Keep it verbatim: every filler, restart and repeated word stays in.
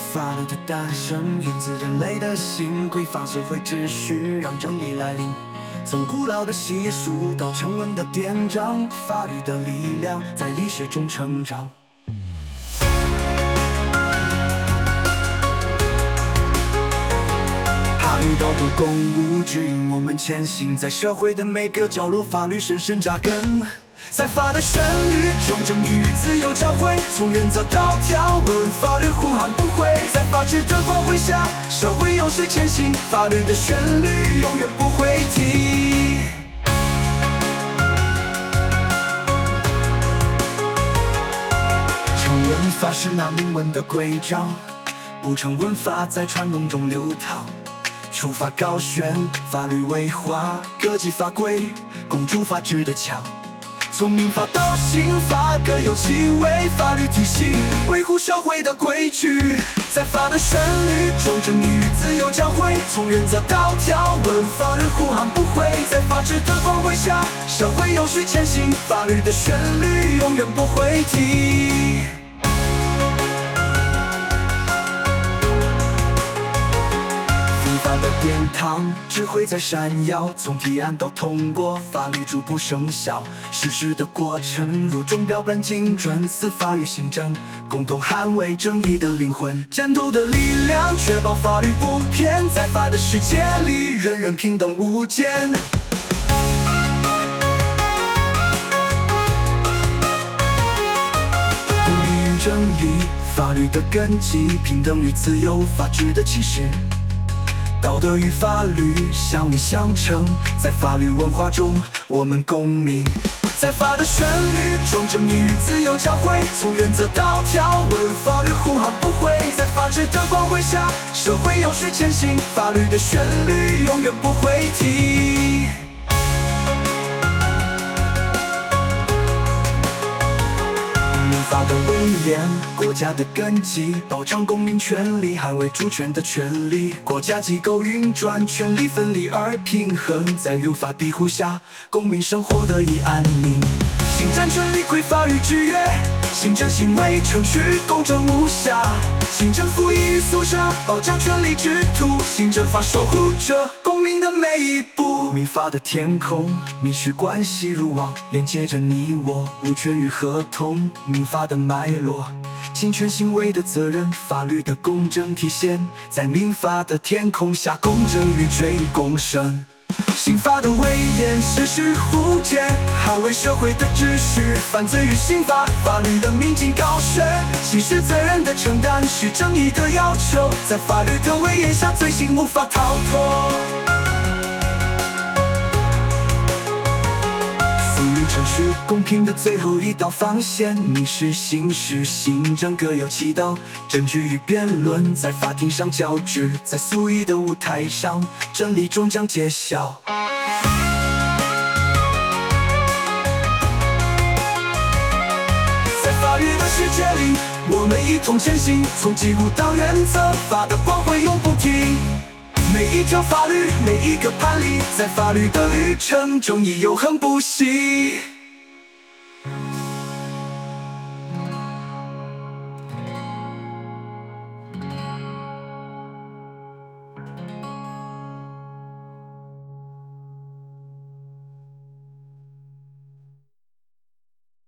法律的诞生源自人类的心，规范社会秩序，让正义来临。从古老的习俗到成文的典章，法律的力量在历史中成长。法律道德公物指引我们前行，在社会的每个角落，法律深深扎根。在法的旋律中，正义与自由交汇，从原则到条文，法律呼喊不悔。在法治的光辉下，社会有序前行，法律的旋律永远不会停。成文法是那明文的规章，不成文法在传统中流淌。处罚高悬，法律为华，各级法规共筑法治的墙。从民法到刑法，各有其为法律体系维护社会的规矩。在法的旋律中，正义与自由交汇，从原则到条文，法律呼喊不悔。在法治的光辉下，社会有序前行，法律的旋律永远不会停。法的殿堂，智慧在闪耀，从提案到通过，法律逐步生效。实施的过程如钟表般精准，司法与行政共同捍卫正义的灵魂。战斗的力量，确保法律不偏，在法的世界里，人人平等无间。公义与正义，法律的根基，平等与自由，法治的启示。道德与法律相映相成，在法律文化中，我们共鸣。在法的旋律中，正义与自由交汇，从原则到条文，法律呼喊不悔。在法治的光辉下，社会有序前行，法律的旋律永远不会停。民法的威严，国家的根基，保障公民权利，捍卫主权的权利。国家机构运转，权力分离而平衡，在律法庇护下，公民生活得以安宁。行政权力归法律制约，行政行为程序公正无瑕。行政复议与诉讼，保障权利之途。行政法守护着公民的每一步。民法的天空，民事关系如网，连接着你我。物权与合同，民法的脉络。侵权行为的责任，法律的公正体现，在民法的天空下，公正与追公生。刑法的威严，实施护宪，捍卫社会的秩序。犯罪与刑法，法律的明镜高悬，刑事责任的承担是正义的要求，在法律的威严下，罪行无法逃脱。法律程序公平的最后一道防线，民事、刑事、行政各有其道，证据与辩论在法庭上交织，在诉议的舞台上，真理终将揭晓。在法律的世界里，我们一同前行，从记录到原则，法的光辉永不停。每一条法律，每一个判例，在法律的旅程中，已永恒不息。